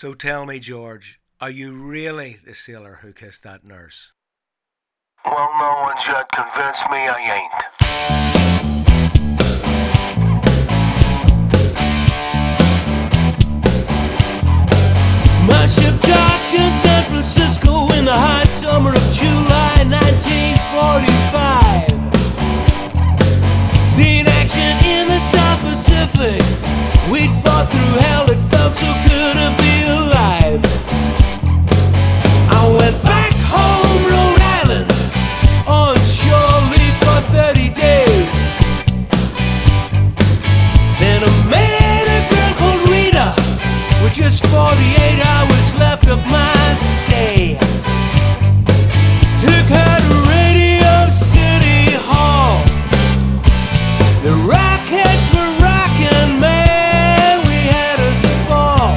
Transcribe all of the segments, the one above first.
So tell me, George, are you really the sailor who kissed that nurse? Well, no one's yet convinced me I ain't. My ship docked in San Francisco in the high summer of July 1945. Seen action in the South Pacific. We'd fought through hell, it felt so good to be alive. I went back home, Rhode Island, on shore leave for 30 days. Then I met a girl called Rita, with just 48 hours left of my stay. Took her to Radio City Hall. The Rockets were rocking, man, we had us a ball.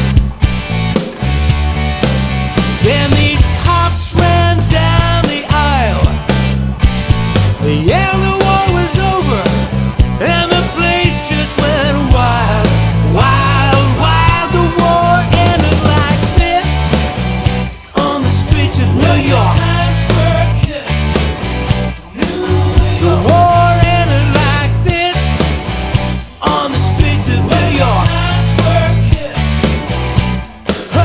Then these cops ran down the aisle. They yelled the war was over, and the place just went wild, wild, wild. The war ended like this on the streets of New York. Times Square kiss. The war ended like this on the streets of New York. Times Square kiss. Huh.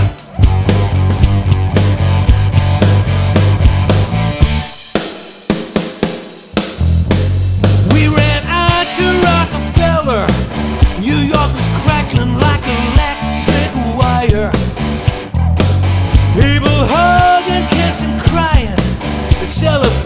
We ran out to Rockefeller. New York was crackling like electric wire. People hugging, kissing, crying. The celebration